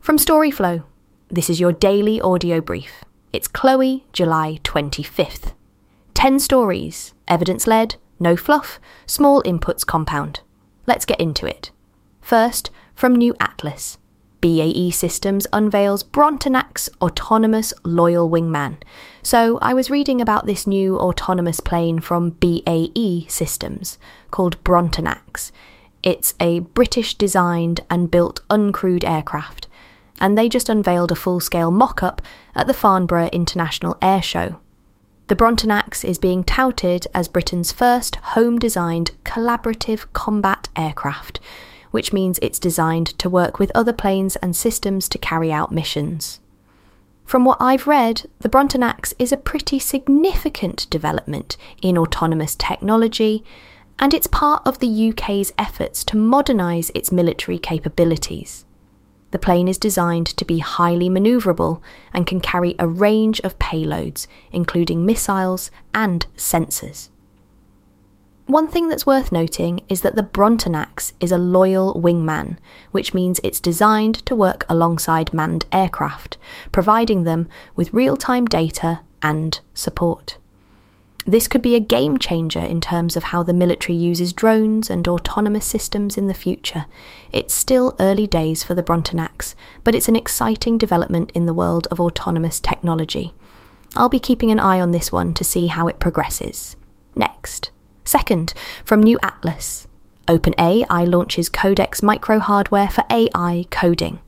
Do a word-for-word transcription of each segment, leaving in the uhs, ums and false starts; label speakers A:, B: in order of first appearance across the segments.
A: From Storyflow, this is your daily audio brief. It's Chloe, July twenty-fifth. ten stories, evidence-led, no fluff, small inputs compound. Let's get into it. First, from New Atlas. B A E Systems unveils Brontanax Autonomous Loyal Wingman. So I was reading about this new autonomous plane from B A E Systems called Brontanax. It's a British-designed and built uncrewed aircraft, and they just unveiled a full-scale mock-up at the Farnborough International Air Show. The Brontanax is being touted as Britain's first home-designed collaborative combat aircraft, which means it's designed to work with other planes and systems to carry out missions. From what I've read, the Brontanax is a pretty significant development in autonomous technology, and it's part of the U K's efforts to modernise its military capabilities. The plane is designed to be highly manoeuvrable and can carry a range of payloads, including missiles and sensors. One thing that's worth noting is that the Brontanax is a loyal wingman, which means it's designed to work alongside manned aircraft, providing them with real-time data and support. This could be a game changer in terms of how the military uses drones and autonomous systems in the future. It's still early days for the Brontanax, but it's an exciting development in the world of autonomous technology. I'll be keeping an eye on this one to see how it progresses. Next. Second, from New Atlas. OpenAI launches Codex micro hardware for A I coding.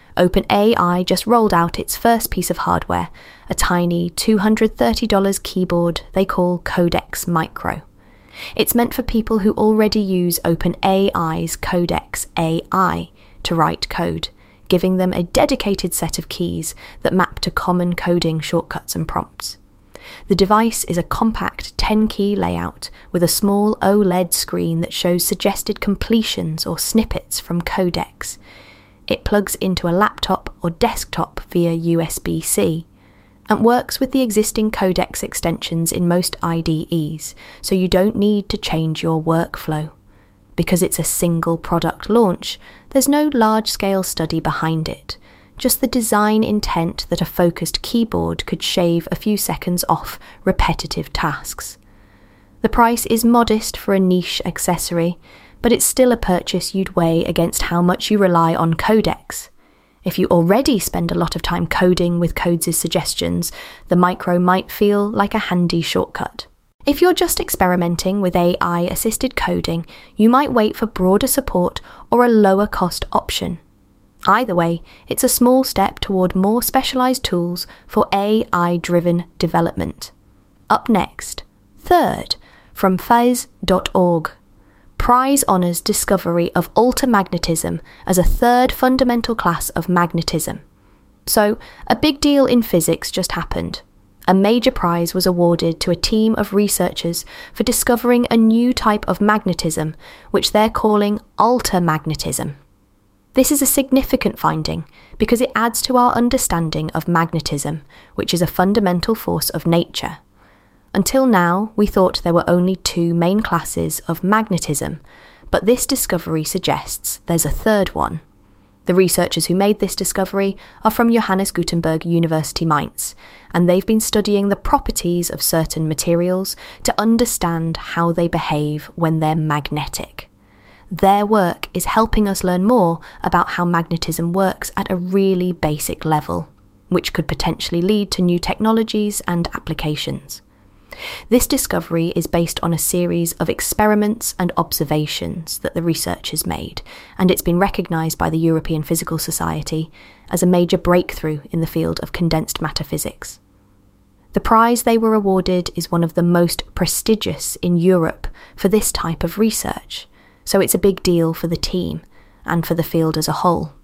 A: OpenAI just rolled out its first piece of hardware, a tiny two hundred thirty dollars keyboard they call Codex Micro. It's meant for people who already use OpenAI's Codex A I to write code, giving them a dedicated set of keys that map to common coding shortcuts and prompts. The device is a compact ten-key layout with a small OLED screen that shows suggested completions or snippets from Codex. It plugs into a laptop or desktop via U S B C and works with the existing Codex extensions in most I D Es, so you don't need to change your workflow. Because it's a single product launch, there's no large-scale study behind it. Just the design intent that a focused keyboard could shave a few seconds off repetitive tasks. The price is modest for a niche accessory, but it's still a purchase you'd weigh against how much you rely on Codex. If you already spend a lot of time coding with Codes' suggestions, the Micro might feel like a handy shortcut. If you're just experimenting with A I-assisted coding, you might wait for broader support or a lower-cost option. Either way, it's a small step toward more specialised tools for A I-driven development. Up next, third, from phase dot org. Prize honours discovery of ultramagnetism as a third fundamental class of magnetism. So, a big deal in physics just happened. A major prize was awarded to a team of researchers for discovering a new type of magnetism, which they're calling ultramagnetism. This is a significant finding because it adds to our understanding of magnetism, which is a fundamental force of nature. Until now, we thought there were only two main classes of magnetism, but this discovery suggests there's a third one. The researchers who made this discovery are from Johannes Gutenberg University Mainz, and they've been studying the properties of certain materials to understand how they behave when they're magnetic. Their work is helping us learn more about how magnetism works at a really basic level, which could potentially lead to new technologies and applications. This discovery is based on a series of experiments and observations that the researchers made, and it's been recognised by the European Physical Society as a major breakthrough in the field of condensed matter physics. The prize they were awarded is one of the most prestigious in Europe for this type of research, so it's a big deal for the team and for the field as a whole.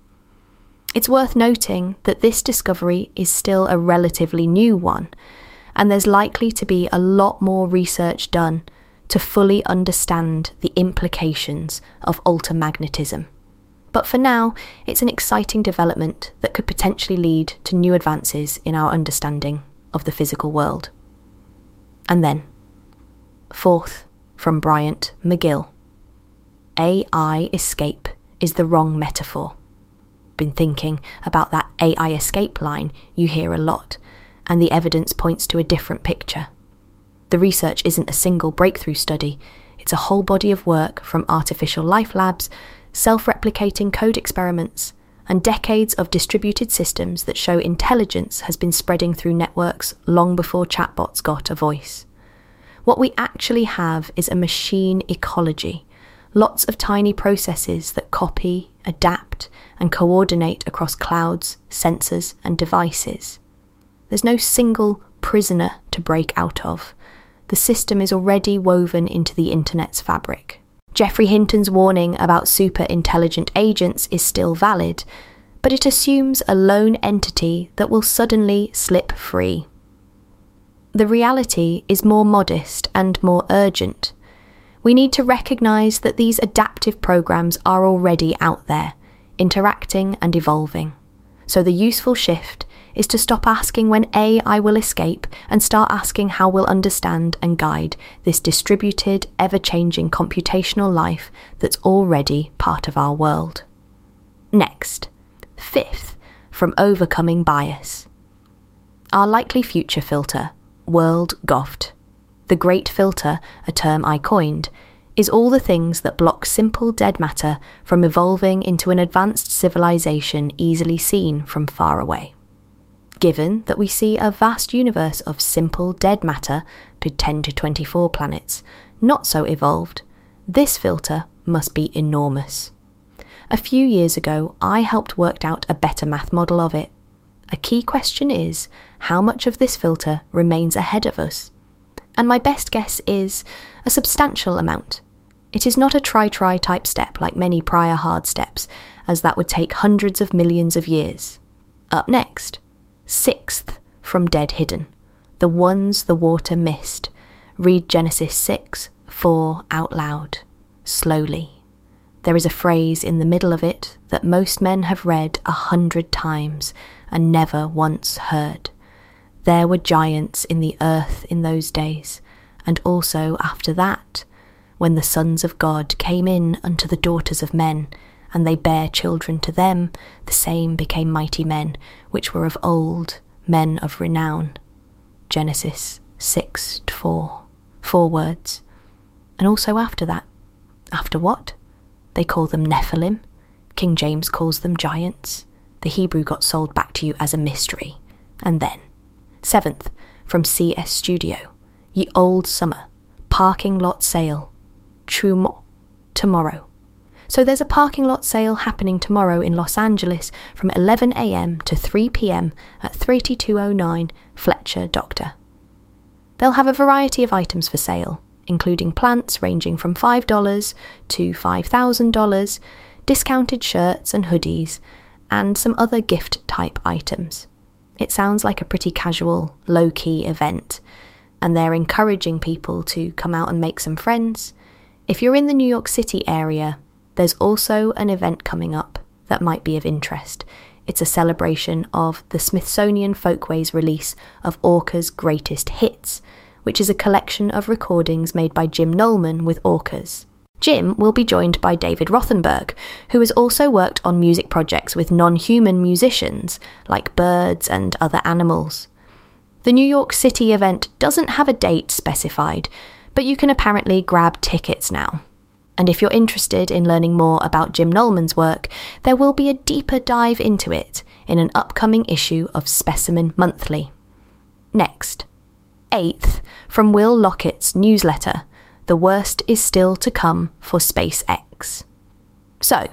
A: It's worth noting that this discovery is still a relatively new one, and there's likely to be a lot more research done to fully understand the implications of ultramagnetism. But for now, it's an exciting development that could potentially lead to new advances in our understanding of the physical world. And then, fourth, from Bryant McGill. A I escape is the wrong metaphor. been thinking about that A I escape line you hear a lot, and the evidence points to a different picture. The research isn't a single breakthrough study, it's a whole body of work from artificial life labs, self-replicating code experiments, and decades of distributed systems that show intelligence has been spreading through networks long before chatbots got a voice. What we actually have is a machine ecology, lots of tiny processes that copy, adapt, and coordinate across clouds, sensors, and devices. There's no single prisoner to break out of. The system is already woven into the internet's fabric. Geoffrey Hinton's warning about super-intelligent agents is still valid, but it assumes a lone entity that will suddenly slip free. The reality is more modest and more urgent. We need to recognise that these adaptive programs are already out there, interacting and evolving. So the useful shift is to stop asking when A I will escape and start asking how we'll understand and guide this distributed, ever-changing computational life that's already part of our world. Next, fifth, from overcoming bias. Our likely future filter, World Goft. The Great Filter, a term I coined, is all the things that block simple dead matter from evolving into an advanced civilization easily seen from far away. Given that we see a vast universe of simple dead matter per ten to twenty-four planets, not so evolved, this filter must be enormous. A few years ago, I helped work out a better math model of it. A key question is, how much of this filter remains ahead of us? And my best guess is a substantial amount. It is not a try-try type step like many prior hard steps, as that would take hundreds of millions of years. Up next, sixth from Dead Hidden, the ones the water missed. Read Genesis six four out loud, slowly. There is a phrase in the middle of it that most men have read a hundred times and never once heard. There were giants in the earth in those days, and also after that, when the sons of God came in unto the daughters of men, and they bare children to them, the same became mighty men, which were of old, men of renown. Genesis six four. Four words. And also after that. After what? They call them Nephilim. King James calls them giants. The Hebrew got sold back to you as a mystery. And then, seventh, from C S Studio, Ye Old Summer, Parking Lot Sale, Trumo, tomorrow. So there's a parking lot sale happening tomorrow in Los Angeles from eleven a.m. to three p.m. at thirty-two oh nine Fletcher Doctor. They'll have a variety of items for sale, including plants ranging from five dollars to five thousand dollars, discounted shirts and hoodies, and some other gift-type items. It sounds like a pretty casual, low-key event, and they're encouraging people to come out and make some friends. If you're in the New York City area, there's also an event coming up that might be of interest. It's a celebration of the Smithsonian Folkways release of Orca's Greatest Hits, which is a collection of recordings made by Jim Nolman with Orcas. Jim will be joined by David Rothenberg, who has also worked on music projects with non-human musicians, like birds and other animals. The New York City event doesn't have a date specified, but you can apparently grab tickets now. And if you're interested in learning more about Jim Nolman's work, there will be a deeper dive into it in an upcoming issue of Specimen Monthly. Next, eighth, from Will Lockett's newsletter, The Worst is Still to Come for SpaceX. So,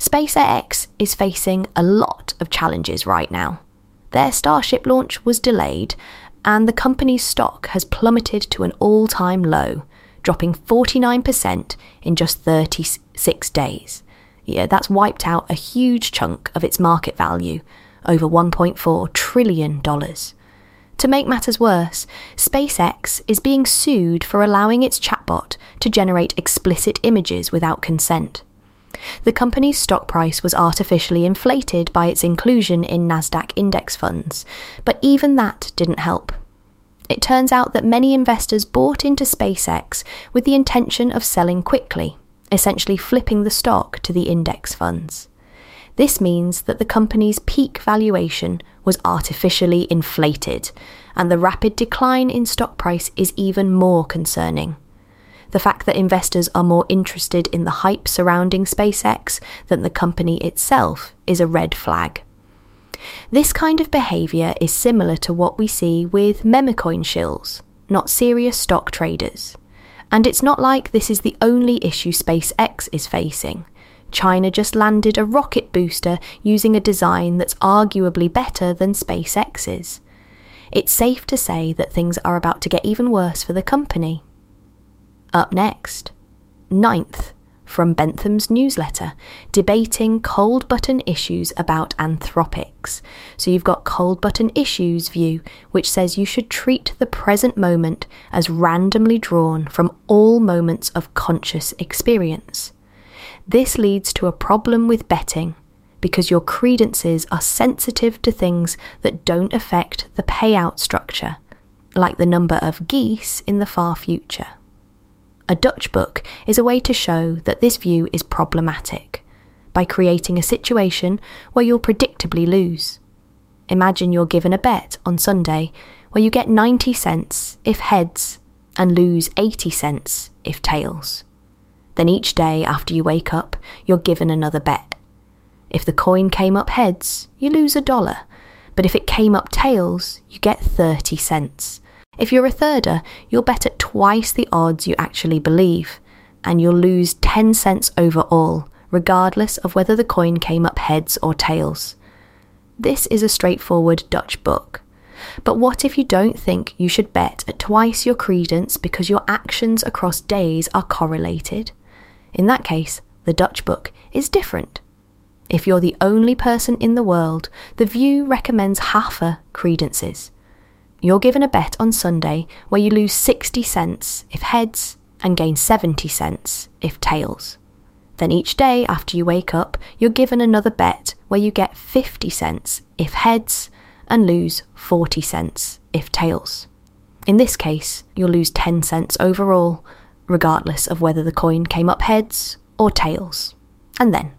A: SpaceX is facing a lot of challenges right now. Their Starship launch was delayed, and the company's stock has plummeted to an all-time low, dropping forty-nine percent in just thirty-six days. Yeah, that's wiped out a huge chunk of its market value, over one point four trillion dollars. To make matters worse, SpaceX is being sued for allowing its chatbot to generate explicit images without consent. The company's stock price was artificially inflated by its inclusion in NASDAQ index funds, but even that didn't help. It turns out that many investors bought into SpaceX with the intention of selling quickly, essentially flipping the stock to the index funds. This means that the company's peak valuation was artificially inflated, and the rapid decline in stock price is even more concerning. The fact that investors are more interested in the hype surrounding SpaceX than the company itself is a red flag. This kind of behaviour is similar to what we see with memecoin shills, not serious stock traders. And it's not like this is the only issue SpaceX is facing. China just landed a rocket booster using a design that's arguably better than SpaceX's. It's safe to say that things are about to get even worse for the company. Up next, ninth, from Bentham's newsletter, debating cold button issues about Anthropics. So you've got cold button issues view, which says you should treat the present moment as randomly drawn from all moments of conscious experience. This leads to a problem with betting, because your credences are sensitive to things that don't affect the payout structure, like the number of geese in the far future. A Dutch book is a way to show that this view is problematic, by creating a situation where you'll predictably lose. Imagine you're given a bet on Sunday where you get ninety cents if heads and lose eighty cents if tails. Then each day after you wake up, you're given another bet. If the coin came up heads, you lose a dollar, but if it came up tails, you get thirty cents. If you're a thirder, you'll bet at twice the odds you actually believe, and you'll lose ten cents overall, regardless of whether the coin came up heads or tails. This is a straightforward Dutch book. But what if you don't think you should bet at twice your credence because your actions across days are correlated? In that case, the Dutch book is different. If you're the only person in the world, the view recommends half-a credences. You're given a bet on Sunday where you lose sixty cents if heads and gain seventy cents if tails. Then each day after you wake up, you're given another bet where you get fifty cents if heads and lose forty cents if tails. In this case, you'll lose ten cents overall, regardless of whether the coin came up heads or tails. And then,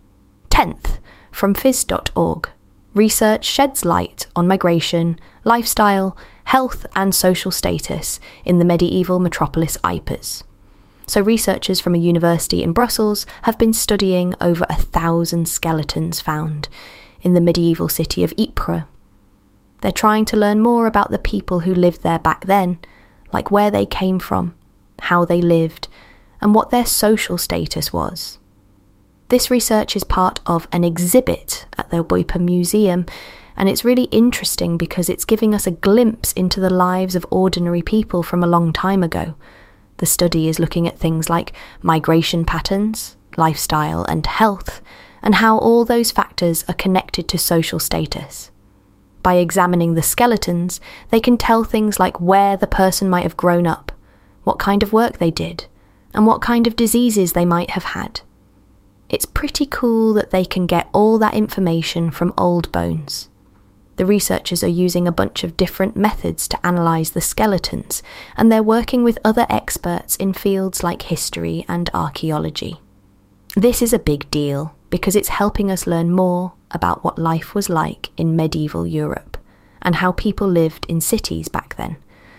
A: tenth, from phys dot org. Research sheds light on migration, lifestyle, health and social status in the medieval metropolis Ypres. So researchers from a university in Brussels have been studying over a thousand skeletons found in the medieval city of Ypres. They're trying to learn more about the people who lived there back then, like where they came from, how they lived, and what their social status was. This research is part of an exhibit at the Buyper Museum, and it's really interesting because it's giving us a glimpse into the lives of ordinary people from a long time ago. The study is looking at things like migration patterns, lifestyle and health, and how all those factors are connected to social status. By examining the skeletons, they can tell things like where the person might have grown up, what kind of work they did, and what kind of diseases they might have had. It's pretty cool that they can get all that information from old bones. The researchers are using a bunch of different methods to analyse the skeletons, and they're working with other experts in fields like history and archaeology. This is a big deal because it's helping us learn more about what life was like in medieval Europe and how people lived in cities back then.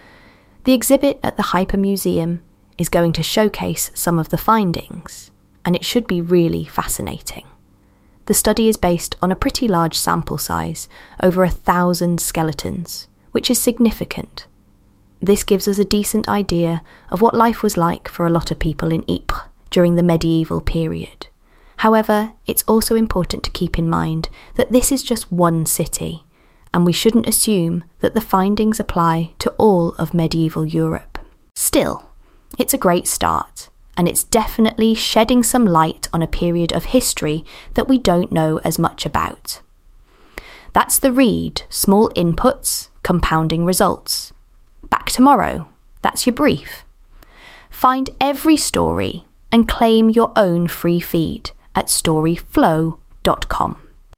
A: The exhibit at the Hyper Museum is going to showcase some of the findings, and it should be really fascinating. The study is based on a pretty large sample size, over a thousand skeletons, which is significant. This gives us a decent idea of what life was like for a lot of people in Ypres during the medieval period. However, it's also important to keep in mind that this is just one city, and we shouldn't assume that the findings apply to all of medieval Europe. Still, it's a great start, and it's definitely shedding some light on a period of history that we don't know as much about. That's the read, small inputs, compounding results. Back tomorrow, that's your brief. Find every story and claim your own free feed at storyflow dot com.